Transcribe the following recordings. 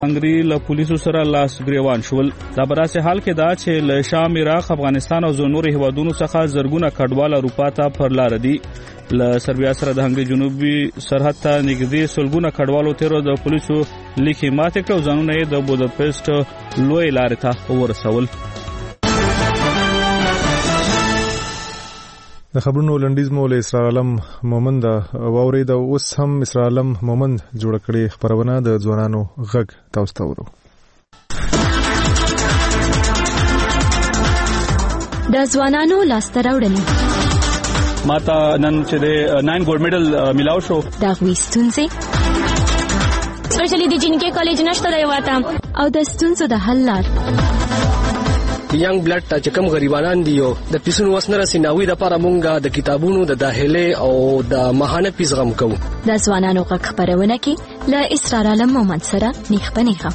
هنګري له پولیسو سره لاس ګریوان شول. دا براسه حال کې دا چې له شام، عراق، افغانستان او نورو هیوادونو څخه زرګونه کډوال اروپا ته پر لار دي. له سربیا سره د هنګري جنوبي سرحد ته نږدې سلګونه کډوالو تیرو د پولیسو لیکي ماته کړو ځانونه یې د بوداپست لوی لارې ته ورسول. د خبرونو لنډیز مو له اسرار عالم مومند واورید او اوس هم اسرار عالم مومند جوړ کړي خبرونه د ځوانانو غږ تاسو ته ورو. د ځوانانو لاسته راوړنې ماته نن چې د 9 ګولډ میډل ملاو شو. دا ستونزې سپیشلی د جنکه کالج نشته دی واته او د ستونزو د حل لار. ینګ بلډ ته چې کوم غریبانان دي او د پیسونو وسنه رسیناوي د لپاره مونږه د کتابونو د داخله او د ماهانه پیس غم کوو. د ځوانانو غږ خبرونه کې له اسرار عالم مومند سره نیخ پنیخه.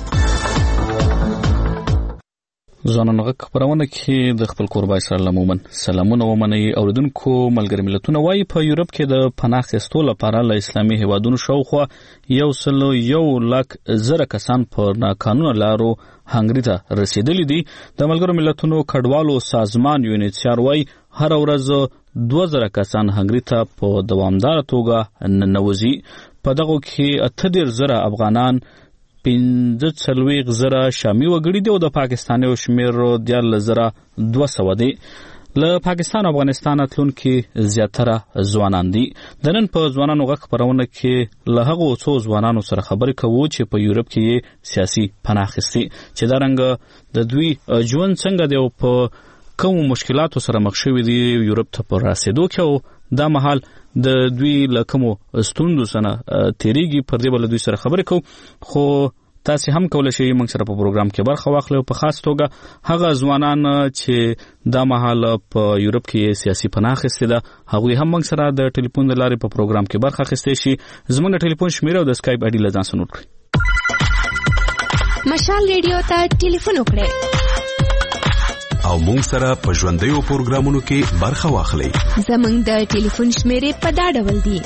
ځوانانو غږ خبرونه کې د خپل قربای سره لمومن سلامونه ومني. اوریدونکو ملګری ملتونه وايي په یورپ کې د پناه اخیستو لپاره له اسلامي هیوادونو شاوخوا 1,100,000 کسان په ناقانونه لارو هنګري ته رسیدلي دي. د ملګرو ملتونو کډوالو سازمان یونیسیار وايي هر ورځ 2000 کسان هنګري ته په دوامدار توګه ننوځي. په دغه کې 80,000 افغانان 15,000 شامي وګړي دي او د پاکستاني شمیر 13,200 دي. له پاکستان او افغانستان تلونکي زیاتره ځوانان دي. د نن په ځوانانو غږ خبرونه کې له هغو څو ځوانانو سره خبرې کوو چې په یورپ کې سیاسي پناه اخیستي چې دا رنګ د دوی ژوند څنګه دی او په کوم مشکلاتو سره مخ شوي دي یورپ ته پر رسیدو کې او دا مهال د دوی له کومو ستوندو سره تیریږي. پر دې بل دوی سره خبرې کوو. خو تاسو هم کولای شئ موږ سره په پروګرام کې برخه واخلئ او په خاص توګه هغه ځوانان چې دا مهال په یورپ کې سیاسي پناه اخیستي ده هغوی هم موږ سره د ټلیفون د لارې په پروګرام کې برخه اخیستی شي. زموږ د ټلیفون شمیره او د اسکایپ آی ډي له ځان سره نوٹ کړئ. مشال ریډیو ته ټلیفون وکړئ او مونږ سره په ژوندیو پروګرامونو کې برخه واخلئ. زموږ د ټلیفون شمیرې په دا ډول دي: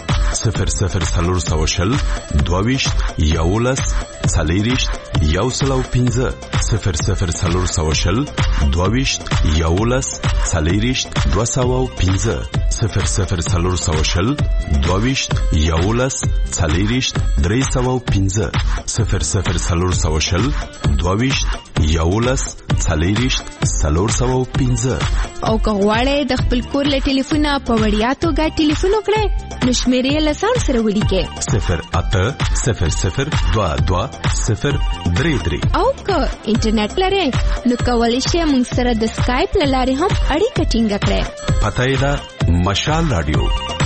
00 22 11 40 105 00 22 11 40 205 00 22 11 40 305 00 22 11 40 305. او که غواړئ د خپل کور له ټلیفونه په وړیا توګه ټلیفون وکړئ نو شمیرې له ځان سره ولیکئ 0800 22 033. او که انټرنیټ لرئ نو کولی شئ موږ سره د اسکایپ له لارې هم اړیکه ټینګه کړئ. پته یې ده مشال رادیو.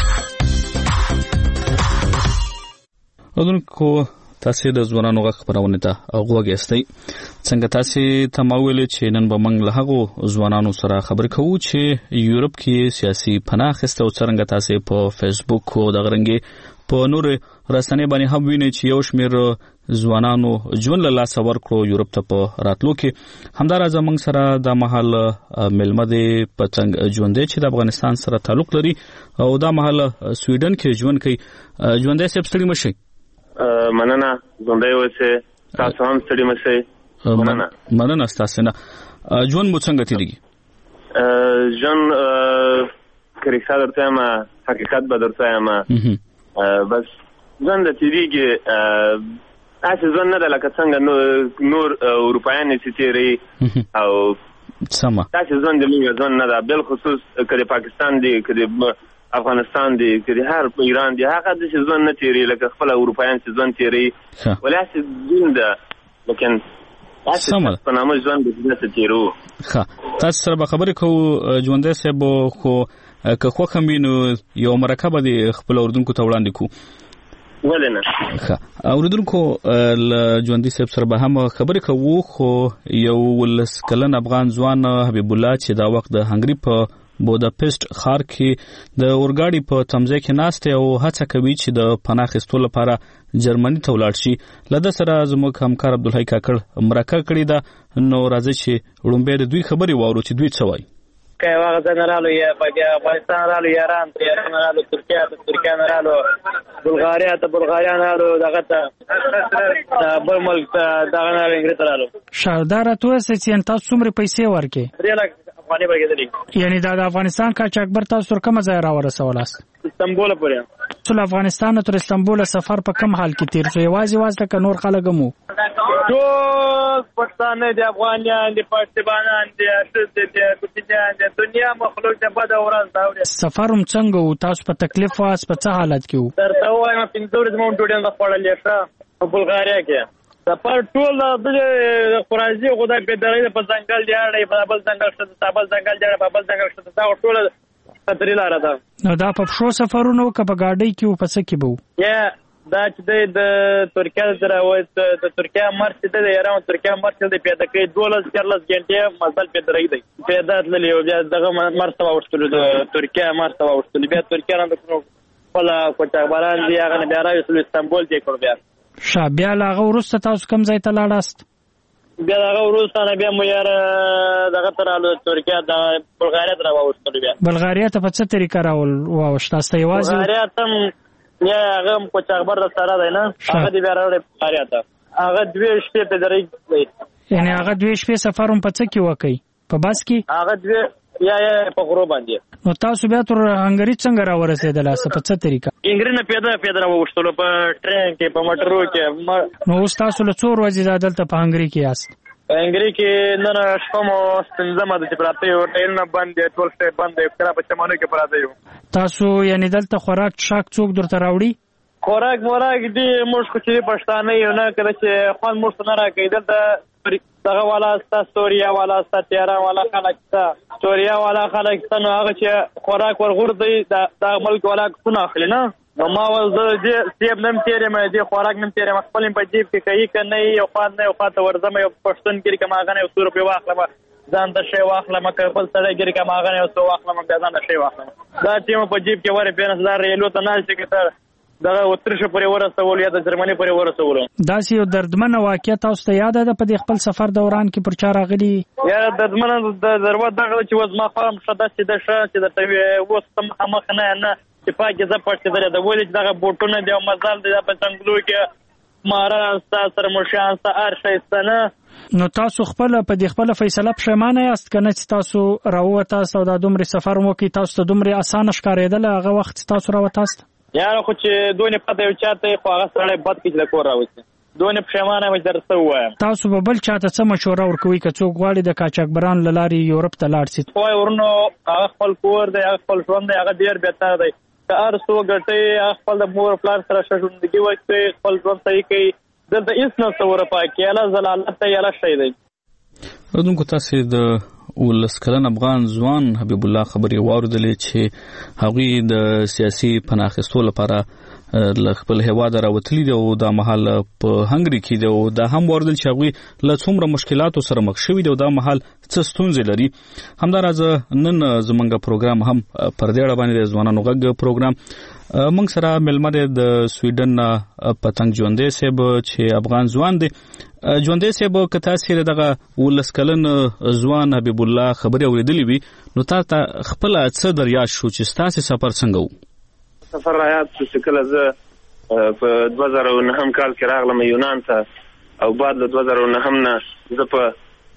اودونکو تاسو د ځوانانو غږ خبرونه ته غوږ یاستئ. څنګه تاسو ته ما ویل چې نن به موږ له هغو ځوانانو سره خبرې کوو چې یورپ کې سیاسي پناه اخیسته او څنګه تاسو په فیسبوک او د غرنګي په نور رسنۍ باندې هم وینئ چې یو شمیر ځوانانو ژوند له لاسه ورکړو یورپ ته په راتلو کې. همداراز موږ سره د مهال ملمه دی په څنګه ژوند دی چې د افغانستان سره تعلق لري او دا مهال سویډن کې ژوند کوي. ژوند یې سپستړي مشي. مننه ژوندۍ اوسئ. تاسو هم ستړي مشئ. مننه ستاسو نه. ژوند مو څنګه تیریږي؟ ژوند کریسا درته یم حقیقت به درته یم بس ژوند تیریږي. هسې ژوند نه ده لکه څنګه نور اروپایان چې تیروي او سمه داسې ژوند د موږ ژوند نه ده. بالخصوص که د پاکستان دی که د افغانستان دی که د هر ایران دی هغه داسې ژوند نه تیروي لکه خپل اروپایان چې ژوند تیروي ولې هسې ژوند ده لیکن سمه په نامه ژوند داسې تیرو. ښه تاسو سره به خبرې کوو ژوندی صاحب. خو که خوښ هم وي نو یو مرکه به د خپل اورېدونکو ته وړاندې کړو. ولې نه؟ ښه اورېدونکو له ژوندي صاحب سره به هم خبرې کوو. خو یو 19 کلن افغان ځوان حبیب الله چې دا وخت د هنګري په بوداپست ښار کې د اورګاډي په تمځای کې ناست او هڅه کوي چې د پناه اخیستو لپاره جرمني ته ولاړ شي. له ده سره زموږ همکار عبدالحی کاکړ مرکه کړې ده. نو راځئ چې وړومبی د دوی خبرې واورو چې دوی څه وایي. امریکا یو هغه ځای نه رالو، یا بیا افغانستان رالو، ایران نه رالو، ترکیه نه رالو، بلغاریا نه رالو، دغه ته بل ملک ته دغه نه رالو، انګلیس ته رالو. شاردار ته وسه چې تاسو څومره پیسې ورکې؟ 3 لک افغانۍ ورکېدلې. یعنی دا د افغانستان قاچاقبر تاسو کوم ځای راورسولاست؟ استانبول پورې. ټول افغانستان تر استانبول سفر په کم حال کې تیر شو؟ یوازې که نور خلک مو ټول پښتانه دي، افغانان دي، پښتنان دي، کوچنیان دي، دنیا مخلوق د بد ورځ دا. سفر هم څنګه و؟ تاسو په تکلیف واس په څه حالت کې و؟ درته وایم 15 ورځې مونږ ډوډۍ نه خوړلې ښه په بلغاریا کې. سفر ټول د خرازي خدای په درې په ځنګل دی اړې په بل ځنګل شته، بل ځنګل دی په بل ځنګل شته، دا ټول خطرې لاره ده. نو دا په شو سفرونو که په ګاډۍ کې و په څه کې به و؟ یا دا چې د ترکیه سره د ترکیه مرچ د ایران ترکیه مرچ د پیدا کوي 12-14 غنټې مزل پیدا راځي پیدا تللی او بیا دغه مرچ واوښتلو د ترکیه مرچ واوښتلو بیا ترکیه نه ولا کوټاباران دی هغه بیا راځي استانبول ته کړو. بیا بیا هغه وروسته تاسو کوم ځای ته لاړاست؟ بیا هغه وروسته بیا مو یار دغه ترالو ترکیه د بلغاریا ته واوښتلو. بیا بلغاریا ته په څه طریقه واوښتاست؟ یوازې بلغاریا ته یا هغه کوچاغبر د سره دی نه، هغه دی بیا راوړی بلغاریا ته. هغه 2 شپې په درې دی. یعنی هغه 2 شپې سفر هم په څه کې وکړي؟ په بس کې؟ هغه 2 یا په غرو باندې. نو تاسو بیا تر هنګری څنګه راورسېدلاست؟ په څه طریقه؟ انګری نه پیدا راوښتلو په ټرین کې په موټرو کې. نو اوس تاسو له څو ورځې دلته په هنګری کې یاست؟ انګری کې نن شپه مو ستنځمه د پراته یو ټیل نه باندې ټول څه باندې کړه په چمانو کې پراته یو. تاسو یعنی دلته خوراک شاک څوک درته راوړي؟ خوراک دی موږ خو چې پښتانه یو نه کله چې خوان موږ نه راکې دلته دغه والا سوریا والا تیرا والا خلک سوریا والا خلک نو هغه چې خوراک ورغورځي د ملک والا څونه اخلي نه. نو ما ول دې سیب نم تیرې مې دې خوراک نم تیرې خپل په جیب کې کوي کنه یو خان نه یو خاطر ورځم یو پښتون کې کما غنه یو 100 روپیا واخلم ځان ته شی واخلم کبل سره ګری کما غنه یو 100 واخلم ځان ته شی واخلم دا چې په جیب کې وره 15000 ریالو ته نه چې تر دغه اترشه پورې ورسول یا د جرمني پورې ورسول. دا یو دردمنه واقعیت تاسو ته یاد ده په خپل سفر دوران کې پر چا راغلی؟ یا دردمنه د ضرورت دغه چې وز ما خام شته چې د شه چې د توی وسم مخ نه چې پاکه ز پټ کړه د ولې دغه بوټونه دی مزال دی په څنګهلو کې ماران سره مشان سره شایستنه. نو تاسو خپل په دې خپل فیصله پښیمانه یاست کنه چې تاسو راوته سودا دومره سفر مو کې تاسو ته دومره اسانه ښکارېدل هغه وخت تاسو راوتاست؟ یاره خو چې دونه پته یو چاته خو هغه سره بد کې د کور راوځي دونه پښیمانه مې درته وایم. تاسو به بل چاته څه مشوره ورکوي که څوک غواړي د قاچاقبران له لارې یورپ ته لاړ شي؟ وای ورنو هغه خپل کور دی هغه خپل ژوند دی هغه ډیر بهتر دی که هر څو ګټي خپل د مور پلار سره ژوندګي وکړي خپل ژوند صحیح کوي دلته هیڅ نه څوره پاکي الله زلالت ته یاله شي دی. ودونکو تاسو د ولس کلن افغان ځوان حبیب الله خبري واوردلې چې هغوی د سیاسي پناه اخیستو لپاره له خپل هیواد راوتلي دي او دا مهال په هنګري کې دي او دا هم واوردل چې هغوی له څومره مشکلاتو سره مخ شوي دي او دا مهال څه ستونزې لري. همداراز نن زمونږ پروګرام هم پر دې اړه باندې ځوانانو غږ پروګرام موږ سره ملمه د سویډن پتنګ ژوندې صاحب چې افغان ځوان دی. ژوندې صاحب که تاسو دغه ولس کلن ځوان حبیب الله خبري اوریدلې وي نو تاسو خپل څه دریاد شو چې تاسو سفر څنګه و؟ سفر رايات چې کله زه په 2009 کال کې راغلم یونان ته او بعد له 2009 نه زه په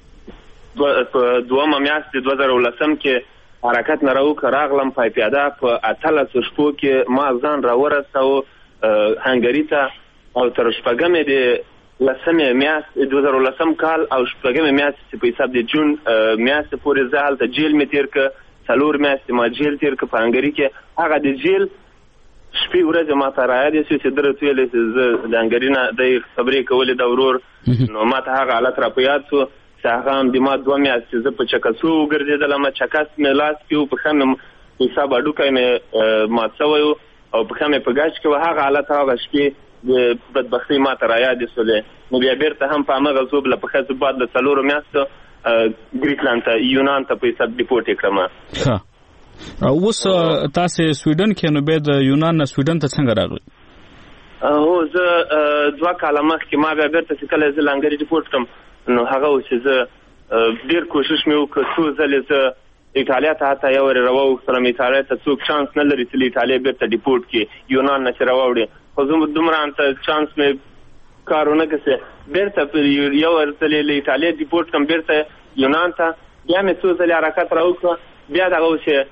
دومه میاشت 2010 کې حرکت نه راغلم په پیاده په اتله شپو کې ما ځان راورساو هنګری ته او تر شپږمې د لسمه میاشت 2010 کال او شپږمې میاشت په حساب د جون میاشت پورې زال ته جیل می تیر ک څلور میاشت ما جیل تیر ک په هنګری کې هغه د جیل شپې ورځې ما ته راځي چې درته ویلې چې د هنګری نه د خبرې کولې د ورور نو ما ته هغه حالت را پیاد شو هغه هم د ما 2 میاشتې زه په چکسو ګرځېدلم چکس مې لاس کې په خمه حساب اډوکای مې مات شوی او په خمه په گاش کې هغه حالت هغه شپې د بدبختی ما ته را یاد شولې نو بیا بیرته هم په هغه ځوب له په خاطر بعد له 4 میاشتو ګریکلند ته یونان ته په حساب ډیپورټ کړم. ها اوس تاسو سویډن کې نو به د یونان نه سویډن ته څنګه راغلی؟ هو زه 2 کاله مخکې ما بیا بیرته چې کله زه لنګری ډیپورټ کړم نو هغه چې زه ډیر کوشش مې وکړ څو ځلې زه ایټالیا ته حتی یو ور راووختلم. ایټالیا ته څوک چانس نه لري چې ایټالیا بیرته ډیپورټ کړي یونان نه چې راوړي، خو زه دومره انته چانس مې کارونه کړی بیرته یو ور تللی ایټالیا ډیپورټ کم بیرته یونان ته. بیا مې څو ځلې حرکت راوکړه. بیا دغه چې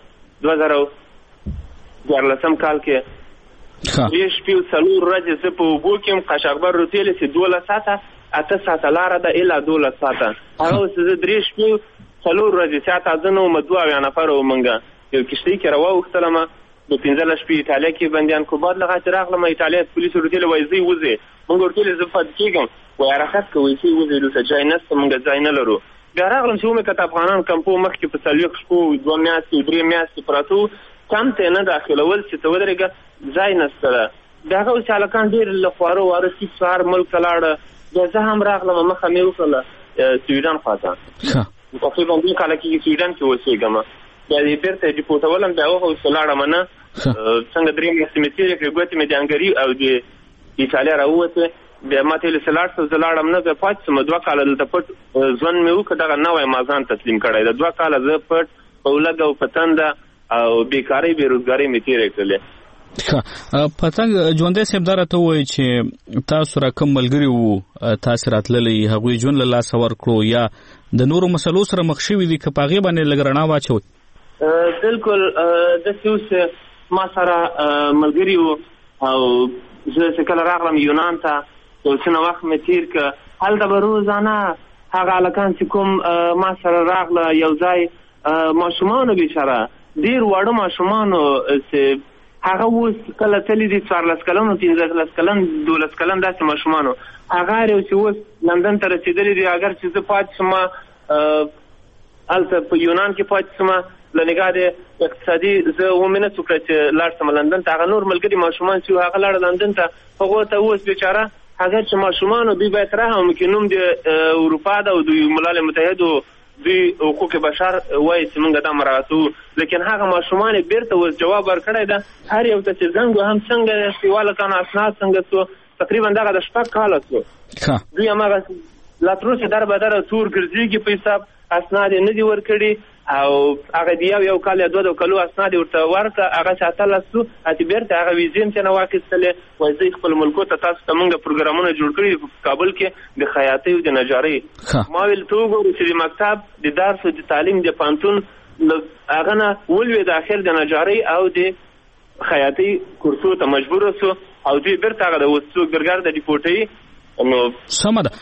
2014 کال کې 3 شپې 4 ورځې زه په اوبو کې یم. قشقبر روتېلې چې 12 ساعته 8 ساعته لاره ده اله 12 ساعته. هغه اوس زه 3 شپې 4 ورځې ساعته زه نه وم 2 نفر وو. موږ یو کښتۍ کې راواوښتلم د 15 شپې ایټالیا کې بندیان کو. بعد لغه چې راغلم ایټالیا پولیسو روتېلې وایي ځئ وځئ. موږ ورتېلې زه پاتې کېږم وایي حرکت کوئ ځئ وځئ دلته ځای نشته موږ ځای نه لرو. بیا راغلم چې ومې کته افغانان کمپو مخکې په 4 شپو 2 میاشتې 3 میاشتې پراته وو کمپ ته نه داخلول چې ته ودرېږه ځای نشته ده. د هغه اوس هلکان ډېر له خواره واره سیب سهار ملک ته لاړه. بیا زه هم راغلم مخه مې وکړله سویډن خواته. تقریبا 2 کاله کېږي سویډن کې اوسېږم. بیا یې بېرته یې ډیپورټولم. بیا هغه اوس لاړم نه څنګه 3 میاشتې مې تېرې کړې ګوتې مې د هنګري او د ایټالیا راووتې. بیا ما ته ویل چې لاړ شم. زه لاړم نه بیا پاتې شوم. 2 کاله دلته پټ ژوند مې وکړ. دغه نوی ما ځان تسلیم کړی ده. 2 کاله زه پټ په ولږه او په تنده او بیکارۍ بېروزګارۍ مې تېرې کړلې. پتنګ ژوندی صاحب دا راته ووایي چې تاسو را کوم ملګري وو تاسې راتللی هغوی ژوند له لاسه ورکړو یا د نورو مسلو سره مخ شوي دي که په هغې باندې لږ رڼا واچوئ؟ بلکل داسې اوس ما سره ملګري وو او زه چې کله راغلم یونان ته یو څه وخت مې تېر کړه. هلته به روزانه هغه هلکان چې کوم ما سره راغله یو ځای ماشومانو بیچاره ډېر واړه ماشومانو چې هغه اوس کله تللی دي 14 کلن 15 کلن 12 کلن داسې ماشومانو هغه یو چې اوس لندن ته رسېدلي دي. اگر چې زه پاتې شم هلته په یونان کې پاتې شم له نګاه د اقتصادي زه ومې نه څه کړه چې لاړ شم لندن ته. هغه نور ملګري ماشومان چې هغه لاړه لندن ته هغو ته اوس بیچاره هغه چې ماشومانو دوی باید رحم وکړي. نوم د اروپا ده او د ملل متحدو دوی حقوق بشر وایي چې موږ دا مراعاتوو. لیکن هغه ماشومان بیرته اوس جواب ورکړی ده. هر یو ته چې زنګ وهم څنګه چې والکان اسناد څنګه څو تقریبا دغه د 6 کاله څو دوی هماغه لا تر اوسه در بدره تور ګرځېږي په حساب اسناد یې نه دي ورکړي او هغه د یو کال یا 2 کالو اسناد یې ورته ورکړه. هغه چې اتلس شو اتې بیرته هغه ویزې هم چې نه واخیستلې وایي زه خپل ملکو ته تاسو ته موږ پروګرامونه جوړ کړي په کابل کې د خیاطۍ او د نجارۍ. ما ویل ته وګورو چې د مکتب د درس او د تعلیم د پانتون هغه نه ولوېد اخر د نجارۍ او د خیاطۍ کورسو ته مجبور شو او دوی بیرته هغه د وسوګرګر د ډیپورټۍ نو سمه ده.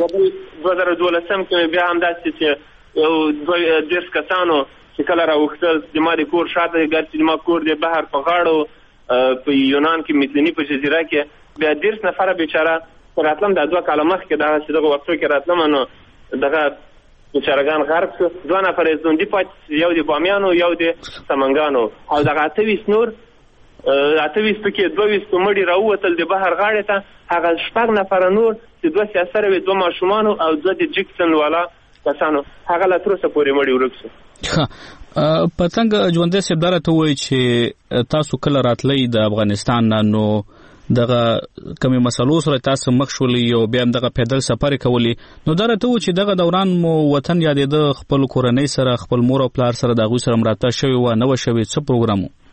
2012 کې بیا همداسې چې یو 10 کسانو چې کله راوښتل د ما د کور شاته ګرځي د ما کور د بحر په غاړو په یونان کې میتلني په جزیره کې بیا 10 نفره بیچاره راتلم د 2 کاله مخکې دغه دغه وختو کې راتلم نو دغه بیچارهګان غرق شو. 2 نفره ژوندي پاتې یو د بامیانو یو د سمنګانو او دغه 28 نور 28 پکې 22 مړي راووتل د بحر غاړې ته. هغه 6 نفره نور چې 2 سیاسره وي 2 ماشومانو او 2 د جکسن والا کسانو هغه لا تر اوسه پورې مړي ورک شو. پتنګ ژوندی صاحب دا راته ووایي چې تاسو کله راتلی د افغانستان نه نو دغه کمی مسلو سره تاسو مخ شولې او بیا هم دغه پیدل سفر کولی نو دا راته ووایي چې دغه دوران مو وطن یادېده خپل کورنۍ سره خپل مور او پلار سره د هغوی سره مرسته شوې وه نه وه شوې څه پروګرام و؟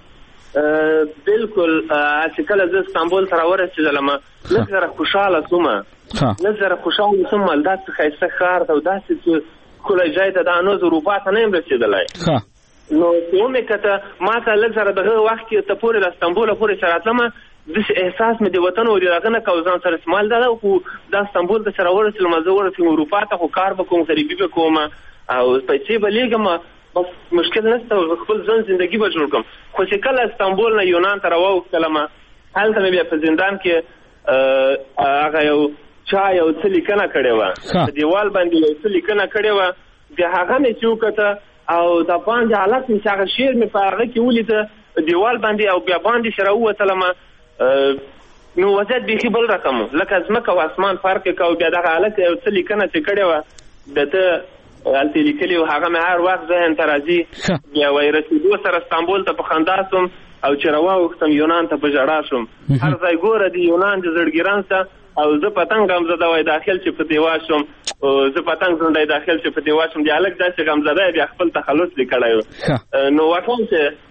بالکل چې کله زه استانبول ته راورسېدلم لږ زره خوشحاله شوم. لږ زره خوشحاله شوم داسې ښایسته ښار ته او داسې چې ښکلی ځای ته دا نو زه اروپا ته نه یم رسېدلی نو چې ومې کته ما ته لږ زره دغه وخت کې ته پورې د استانبوله پورې چې راتلم داسې احساس مې د وطن او د هغه نه کوه ځان سره سمال دا ده خو دا استانبول ته چې راورسېدلم زه ورسېږم اروپا ته خو کار به کوم غریبي به کوم او پیسې به لیږم بس مشکل نشته خپل ځان زندگی به جوړ کړم. خو چې کله استانبول نه یونان ته راواوښتلم هلته مې بیا په زندان کې هغه یو چا یو څه لیکنه کړې وه په دیوال باندې یو څه لیکنه کړې وه بیا هغه مې چې وکته او د باندې حالت مې چې هغه شعر مې په هغه کې ولیده دیوال باندې او بیا باندې چې راووتلم نو وضعیت بیخي بل رقم لکه ځمکه او اسمان فرق یې کوه. بیا دغه هلک یو څه لیکنه چې کړې وه د ده هلته لیکلي و هغه مې هر وخت ذهن ته راځي. بیا وایي رسېدو سره استانبول ته په خندا شوم او چې راواوښتم یونان ته په ژړا شوم. هر ځای ګوره د یونان د زړګي رنځ ته او زه پتنګ غمزده وای داخل چې په دیوا شم زه پتنګ زنده داخل چې په دیوا شم دی الګ داسې غمزده بیا خپل تخلص لیکړای نو وکم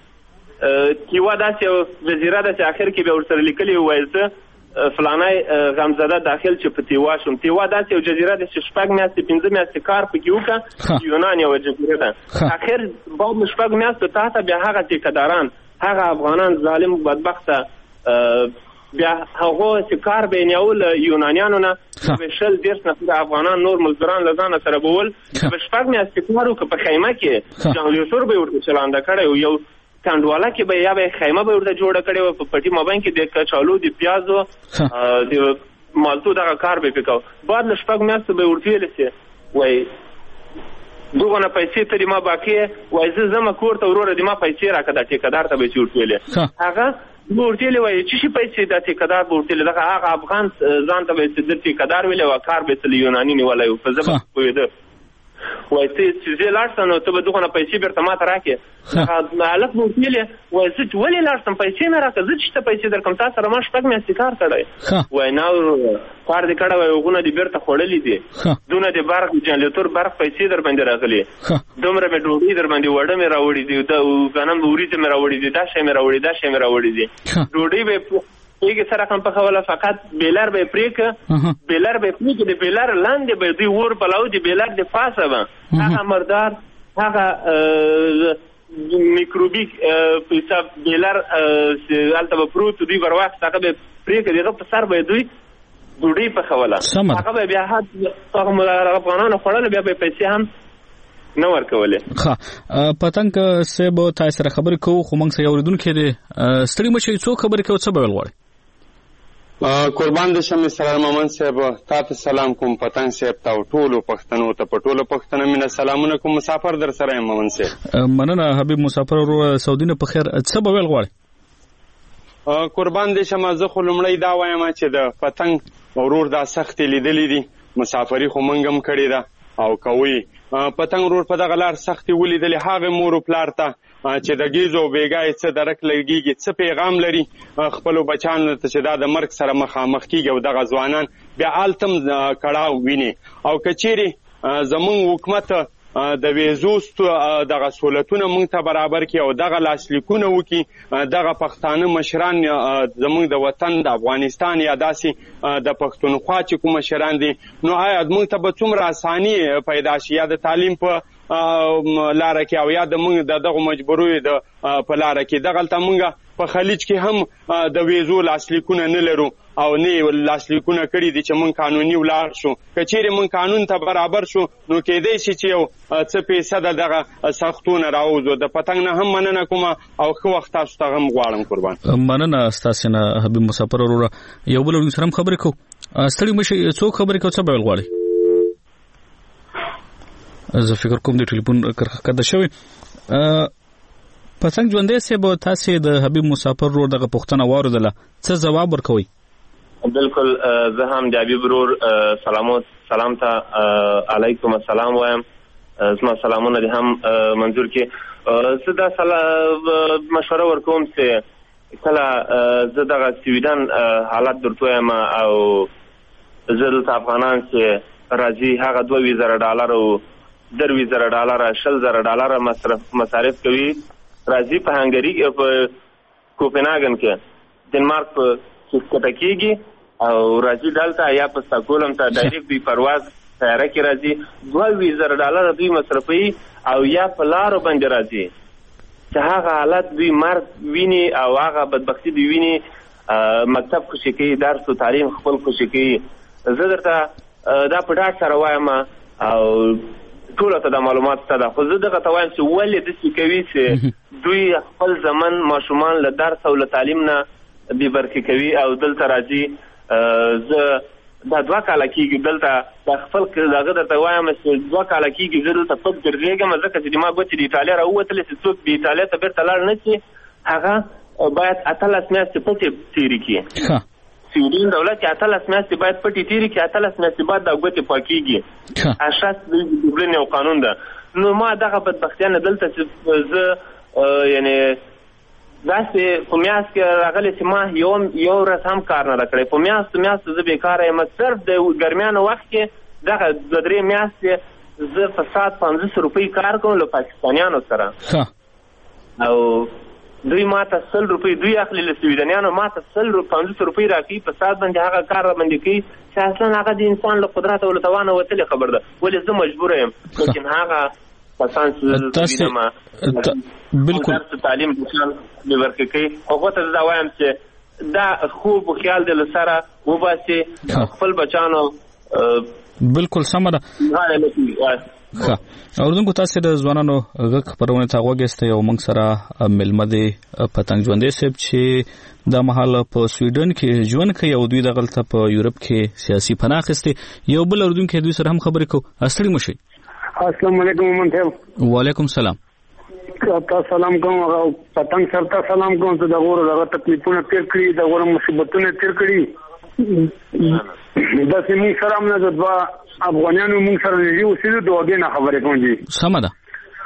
چې کیوا داسې وزیره د اخر کې به ورسره لیکلی وای زه فلانای غمزده داخل چې په دیوا شم تیوا داسې یو جزیره د شپږ میاشتې 15 میاشتې کار پکې وکړه یونان یو جزیره ده اخر بعد شپږ میاشتې ته بیا هغه ټیکداران هغه افغانان ظالم بدبخته بیا هغه چې کار بینول یونانیانو نه سپیشل دیش نه افغانان نور مزدوران لزان سره بول شپږ میاشتې کارو که په خیمه کې جنگلیسور به ورته چلانده کړی یو کاندواله کې به یا به خیمه به ورته جوړه کړی و په پټي مابین کې د کچالو د پیازو د مالټو دغه کار به وکاو بعد له شپږ میاشتې به ورته ویل شي وای دوغه نه پیسې ته ما باقی وای زه زما کور ته وروره د ما پیسې راکړه د ټیکدار ته به چورتلې هغه ورتلې وای چې شي پیسې د ټیکدار ورتلې دغه هغه افغان ځان ته به د ټیکدار ویلې او کار به تل یوناني نیولای په ځبه پوهېده وای چې زه لاړم نو ته به دوغه نه پیسې بیرته ما ته راکې هغه مالک ورتلې وای زه ولې لاړم پیسې نه راکړه زه چې ته پیسې درکم تاسو سره ما شپږ میاشتې کار کړی وای نو کار دې کړه وای وګونه دې بیرته خوړلې دي دونه دې برق جنریټور برق پیسې در باندې راغلي دومره مې ډوډۍ در باندې وړه مې راوړې دي دا غنم وریځ مې راوړې دي دا شی مې راوړې دا شی مې راوړې دي ډوډۍ به یګ سره کوم په خوله فقط بیلر به پریک بیلر به پریک د بیلر لاندې به دی ور بلاو دی بیلر د پاسه به هغه مردار هغه میکروبیک حساب بیلر البته پروت دی ورواخ هغه به پریک دغه په سر به دوی ډوډۍ په خوله هغه بیا هغه ملګری افغانانو خړل بیا به پیسې هم نو ورکولې ښه پتنګ سبو تاسو سره خبرې کوو خو موږ سره اوریدونکو دي ستړي مشي څو خبرې کوو څه به ولغړي قربان دې شم سره مومن صاحب تاسو سلام کوم پتنګ صاحب ته ټولو پښتنو ته پټولو پښتنو مینه سلامونه کوم مسافر در سره مومن صاحب مننه حبیب مسافر ورو سعودي نه په خیر څه به ولغړي قربان دې شم زه خو لمړی دا وایم چې د پتنګ ورور دا سخت لیدلې دي مسافری خو منګم کړی دا او کوي پتنګ ورور په دغه لار سختي ولیدلې هغه مور پلار ته چې د گیزو بیګای څه درک لګيږي څه پیغام لري خپل بچانو ته چې دا د مرګ سره مخامخ کیږي او دغه ځوانان بیا آلتم کړهو ویني او کچيري زمون حکومت د ویزوست دغه سہولتونه مونږ ته برابر کړي او دغه لاسلیکونه وکړي دغه پښتانه مشران زمونږ د وطن د افغانستان یا داسې د پښتونخوا چې کوم مشران دي نو آیا مونږ ته به څومره اساني پیدا شي یا د تعلیم په لاره کې او یا د مونږ دغه مجبوري د په لاره کې دغلته مونږ په خلیج کې هم د ویزو لاسلیکونه نه لرو او نه لاسلیکونه کړي دي چې مونږ قانوني ولاړ شو کچېره مونږ قانون ته برابر شو نو کېدای شي چې یو څه پیسې دغه سختونه راوځو د پتنګ نه هم مننه کوم او خو وخت تاسو ته هم غواړم قربان مننه تاسو نه حبیب مسافر ورو یو بل سره خبرې کو ستړي مشي څو خبرې کو څه به غواړي زه فکر کوم د ټلیفون کړه شوی پتنګ ژوندې سه به تاسو د حبیب مسافر ورو دغه پښتنه واردله څه جواب ورکوي بالکل زه هم د حبیب ورور سلام ته علیکم السلام وایم زما سلامونه دې هم منظور کې زه دا مشوره ورکوم چې کله زه دغه سویډن حالت درته یم او زه دلته افغانان چې راځي هغه $2,000 $10,000 $10,000 مصارف کوي راځي په هنګری په کوپنهاګن کې ډنمارک په کټکیږي او راځي دلته یا په سټاکهولم ته ډایرکټ دی پرواز طیاره کې راځي $2,000 دوی مصرفي او یا په لارو باندې راځي چې هغه حالت دوی مرګ ویني او هغه بدبختی دوی ویني مکتب خوشي کوي درس او تعلیم خپل خوشي کوي زه درته دا په ډاډ سره وایم او ټول ته د معلومات ته خو زه دغه ته وایم چې ولې داسې کوي چې دوی خپل زمن ماشومان له درس او له تعلیم نه بې برخې کوي او دلته راځي زه دا 2 کاله کېږي دلته د خپل دغه درته وایم چې 2 کاله کېږي زه دلته پټ ګرځېږم ځکه چې ما ګوتې د ایټالیا راووتلې چې څوک د ایټالیا ته بیرته لاړ نه شي هغه باید 18 میاشتې پټې تېرې کړي سویډن دولت چې 18 میاشتې باید پټې تېرې کړي 18 میاشتې بعد دا ګوتې پاکېږي اساس د ډبلن یو قانون ده نو ما دغه بدبختیانه دلته چې زه یعنی داسې په میاشت کې راغلی چې ما یو ورځ هم کار نه ده کړی. په میاشتو زه بېکاره یم. صرف د ګرمیانو وخت کې دغه 2-3 میاشتې زه په ساعت 500 روپۍ کار کوم له پاکستانیانو سره او دوی ماته 100 روپۍ دوی اخلي له سویډنیانو ماته 500 روپۍ راکوي په ساعت باندې هغه کار باندې کوي چې اصلا هغه د انسان له قدرت او له توانه وتلې خبر ده. ولې زه مجبوره یم لیکن هغه کسان چې وینم بالکل تعلیم انسان به ورکوي هغه ته دا وایم چې دا خوب خیال د لسره وباسي خپل بچانو بالکل سمه ده. ښه اوردونکو تاسو د ځوانانو غږ خبرونه ته غوږیسته او موږ سره ملمه دي پتنګ ژوندې صاحب چې د محل په سویډن کې ژوند کوي او دوی دغلته په یورپ کې سیاسي پناه اخیستې. یو بل اوردونکو دوی سره هم خبرې کوو. السلام علیکم. السلام علیکم مومن صاحب. وعلیکم السلام. تاسو سلام کوم او پتنګ سره تاسو سلام کوم ته د غوړو دغه تکلیفونه تیر کړی د غوړو مصیبتونه تیر کړی دا سیمه سره موږ د دوا افغانانو موږ سره لري اوسېدو دوه نه خبرې کوم دي. سمه ده.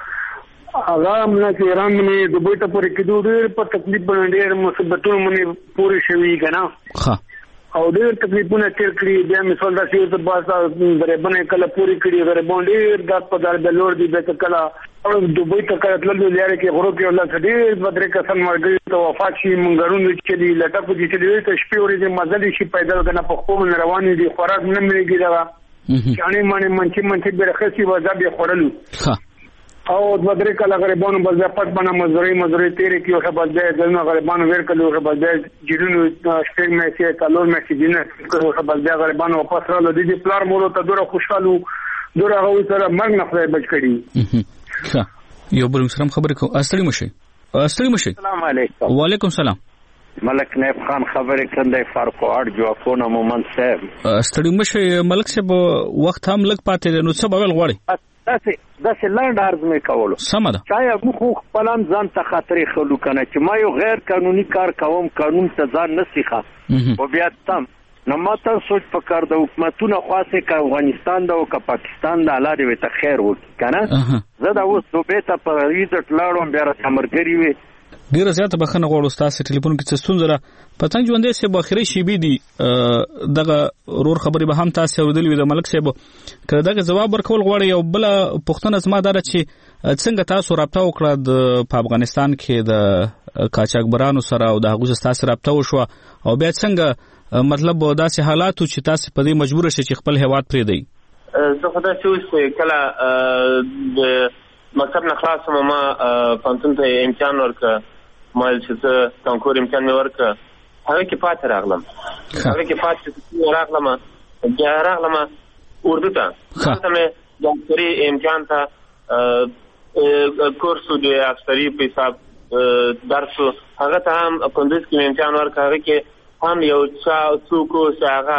هغه موږ چې ایران باندې دوی ته پورې کېدو ډېر په تکلیف باندې ډېر مصیبتونه باندې پوره شوي کنه. ښه او ډېر تکلیفونه تیر کړی. بیا مثال دا چې د باسا غریبانه کله پوری کړی غریبان ډېر د پدار د لور دی به کله او دوی ته کله تللو لري کې غرو کې الله ډېر بدرې کسان ورګي ته وفات شي مونږرونو چې دی لټه په دې چې ته شپې ورې مزل شي پیدا کنه په خو روان دي خوراک نه مليږي دا چانه باندې منچي برخصي وځه به خورلو. ها او بدرې کله غریبانو بل ځپټ باندې مزوري تیرې کې او بل ځای دنه غریبانو ور کلو او بل ځای جیرونو شپږ مېسي کالور مېسي دینه او بل ځای غریبانو واپس راځي د دې پلار مورو ته ډېر خوشاله ډېر هغه سره مرګ نه خدای بچ کړي. ښه یو بل سره خبرې کوو. السلام علیکم. السلام علیکم. وعلیکم السلام. ملک نیب خان خبرې کړې فارکوټ جوافونه مومن صاحب. ستړي مشه ملک صاحب وخت هم لګ پاتې نو څه بغل غواړي داسې لاند عرض مې کولو. سمه ده. چایا موږ خپلان ځان ته خاطرې خلو کنه چې ما یو غیر قانوني کار کوم قانون ته ځان نسیخه او بیا تم نو ماته سوچ پکار د حکومتونو خاصه ک افغانستان دا او ک پاکستان دا الله دې ته خیر وکړي کنه. زه دا اوس دوبه ته په ریزټ لاړم بیا را تمرګری وي ډیره زیاته بخنه غواړم تاسو ټلیفون کې څه ستونزه را پتنګ ژوندې سه بخیري شي بي دي دغه رور خبري به هم تاسو اوریدل وي د ملک صاحب کړه دغه جواب ورکول غواړي او بل پښتنه زما دار چې څنګه تاسو رابطه وکړه د افغانستان کې د کاچاګبرانو سره او د هغه تاسو رابطه وشو او بیا څنګه مطلب داسې حالاتو چې تاسو په دې مجبور شئ چې خپل هیواد پرې دی. زه خدای چې کله د مکتب نه خلاص ما پانتون ته امتحان ورکړ مال چې کانکور امتحان مې ورکړ هغه کې پاتې راغلم بیا راغلم اردو ته مې ډاکټري امتحان ته کورس د افسری په حساب درس هغه ته هم کندوز کې امتحان ورکړ هغه کې هم یو څوک چې هغه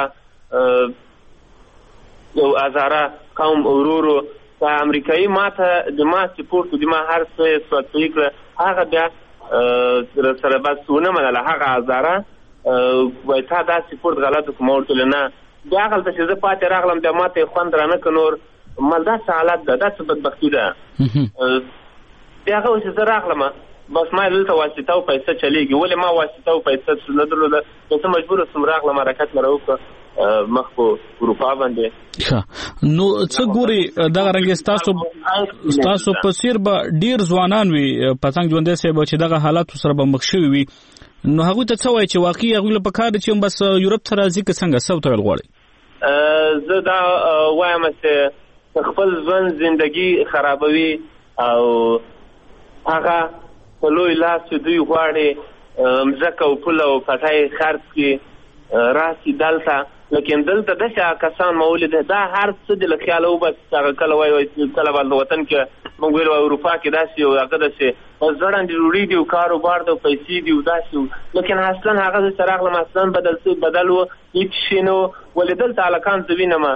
یو ازاره قوم اورورو په امریکایي ماته د ما سپورت د ما هر څه سوتې کړ هغه بیا سره بس ونه منله هغه ازاره وای تا دا سپورت غلط کوم ورته نه دا غلطه چې زه پاتې راغلم بیا ماته خوند رانه کنور مالدا حالت ده دا څه بدبختی ده بیا هغه چې زه راغلم بس ما دلته واسطه او پیسې چلیږي ولې ما واسطه او پیسې نه درلوده ته مجبور سم راغلم حرکت مې راوکړ مخ په اروپا باندې. نو څه ګوري دا رنګ تاسو په سیر به ډیر ځوانان وي پتنګ ژوندې سه چې دغه حالات سره به مخ شوي وي نو هغه ته څه وایي چې واقعي هغه له پکار چې بس یورپ ته راځي که څنګه څه وتل غواړي. زه دا وایم چې خپل ژوند ژوندۍ خرابوي او هغه په لوی لاس دوی غواړي مځکه او پوله او پټای خرڅ کړي راسي دلته لیکن دلته د کسان مولد دا هر څه د خیال او بس کله وای کله بل وطن کې موږ ویل اروپا کې داسې او هغه داسې ځړن دی وړي دی کاروبار د پیسې دی داسې لیکن اصلا هغه سره غلم اصلا بدلو هیڅ شنو ولدل تعلقان زوینه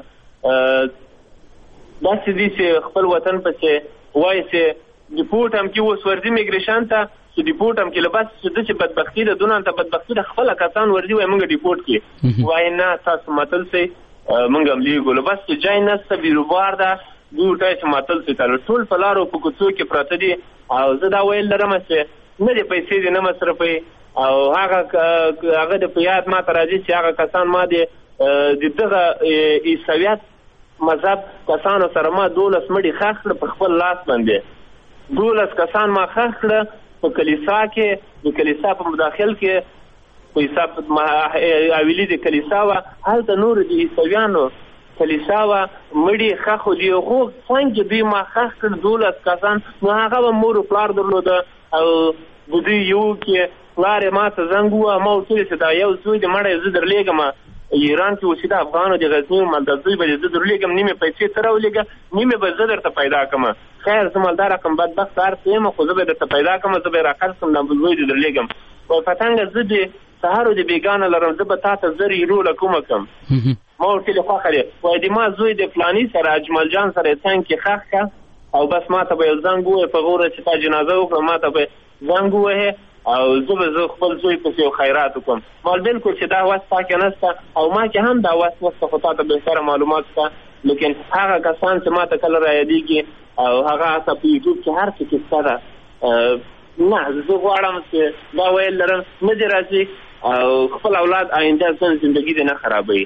داسې دي چې خپل وطن پسې وای چې ډیپورټ هم کې وس ورځي میګریشن ته چې ډیپورټ هم کې لباس چې بدبختی ده دونه ته بدبختی ده خپل کسان ورځي وای موږ ډیپورټ کې وای نه تاسو متل سي موږ هم لیګو لباس چې جاي نه بیروبار ده ګوټه چې متل سي تل ټول فلارو په کوڅو کې پراته دي او زه دا ویل لرم چې نه دي پیسې دي نه مصرفوي او هغه د په یاد ما ته راځي چې هغه کسان ما د دغه عیسویت مذهب کسانو سره ما 12 مړي ښخ کړه په خپل لاس باندې 12 کسان ما ښخ کړه په کلیسا کې د کلیسا په مداخل کې په حساب اویلی د کلیسا و هلته نور د عیسویانو کلیسا و مړي ښخ دي خو څنګه دوی ما ښخ کړ 12 کسان نو هغه مور پلار درلوده او د دوی یو کې پلار ما ته زنګ ووه ما ورته وویل چې دا یو زوی د مړی زه درلیږم ایران کې اوسېده افغانو د غزني مالدار زوی به زه درلیږم نیمې پیسې ته راولېږه نیمې به زه درته پیدا کړم خیر زه مالداره کړم بدبخت هر څه یم خو زه به درته پیدا کړم زه به یې راخرڅ کړم دا زوی دې درلیږم وایي پتنګه زه د سهارو د بېګانه لرم زه به تا ته 1000 یورو له کومه کړم ما ورته ویلې خوښه دی وایي د ما زوی د فلاني سره اجمل جان سره یې څنګ کې ښخ کړه او بس ما ته به یو زنګ ووایي په غوره چې تا جنازه وکړه ما ته به زنګ ووهې او زه خپل زوی پسې یو خیرات وکړم مال بالکل چې دا وس تا کې نشته او ما کې هم دا وس نشته خو تا ته بهتره معلومات شته لیکن هغه کسان چې ما ته کله رایادېږي او هغه هسه په یوټیوب کې هر څه کې شته ده نه زه غواړم چې دا ویل لرم نه دې راځي او خپل اولاد آینده زندګي دې نه خرابوي.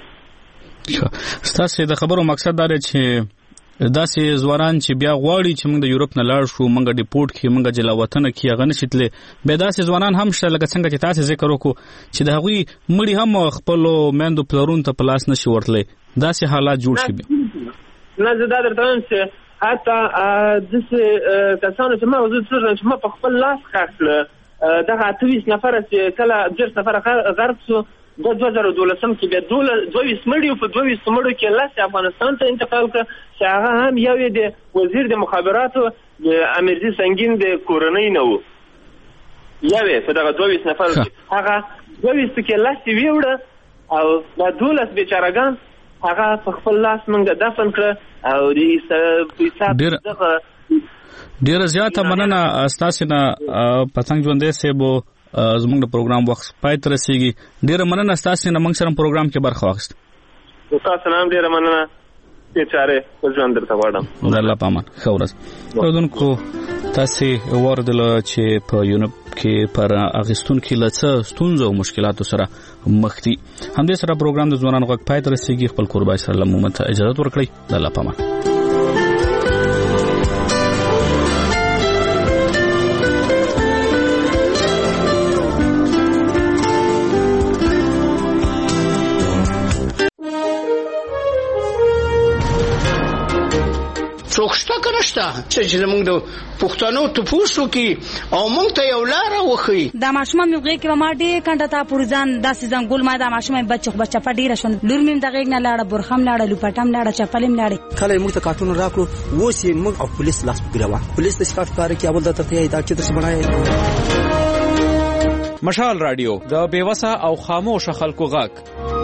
ستاسې د خبرو مقصد دا دی چې داسې ځوانان چې بیا غواړي چې موږ د یورپ نه لاړ شو موږ ډیپورټ کړي موږ جلا وطنه کړي هغه نشي تللی بیا داسې ځوانان هم شته لکه څنګه چې تاسې ذکر وکړو چې د هغوی مړي هم خپلو میندو پلرونو ته په لاس نشي ورتلی داسې حالات جوړ شي بیا نه زه دا درته وایم چې حتی داسې کسانو چې ما زه څه چې ما په خپل لاس ښخ کړه دغه 28 نفره چې کله 10 نفره غرق شو د 2012 کې بیا 22 مړي په 22 مړو کې لاس افغانستان ته انتقال کړ چې هغه هم یو د وزیر د مخابراتو د امیرزي سنگین د کورنۍ نه و یو په دغه 22 نفر هغه 22 کې لاس ویوړه او د 12 بیچارهګان هغه په خپل لاس منګه دفن کړ او د حساب دغه ډیره زیاته مننه ستاسو نه پتنګ ژوندې سیبو زموږ د پروګرام وخت پای ته رسیږي ډیره مننه ستاسو نه موږ سره پروګرام کې برخه واخیست تاسو نام ډیره مننه چې چاره ژوند درته غواړم الله پامان ښه ورځ اورونکو تاسو وردل چې په یونپ کې پر اغستون کې لڅ ستونزو او مشکلاتو سره مخ دي همدې سره پروګرام د ځوانانو غږ پای ته رسیږي خپل قربای سره لمومت اجازه ورکړئ الله پامان څوکشته کنهشته چې زمونږ د پښتنو ټپوسو کې او مونږ ته یو لار وخی دا ماشومه مې غږی ما دې کنده تا پورځان داسې ځنګول ما دا ماشومه بچه پډیره شون لور مې د غږ نه لاړه برخم لاړه لوپټم لاړه چپلم لاړه کله موږ ته کارټون راکړو ووس یې موږ او پولیس لاس پګراوه پولیس د شکایت کار کې اول د ته دا چې تاسو بنای مشال رادیو د بیوسه او خاموش خلکو غږ